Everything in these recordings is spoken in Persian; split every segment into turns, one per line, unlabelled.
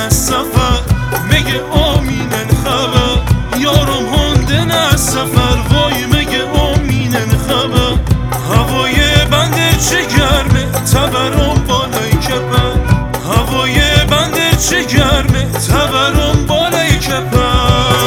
از سفر میگه آمینن خبر یارم هندن از سفر وای میگه آمینن خبر هوای بندر چه گرمه تبرم بالای کپر هوای بندر چه گرمه تبرم بالای کپر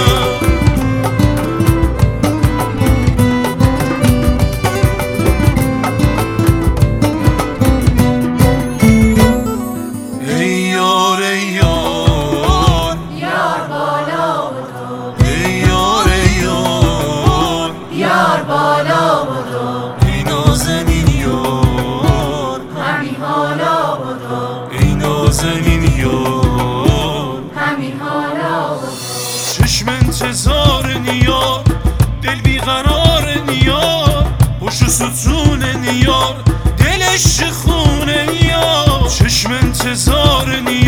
چشم انتظار نیار دل بیقرار نیار پشت ستون نیار دلش خونه نیار چشم انتظار نیار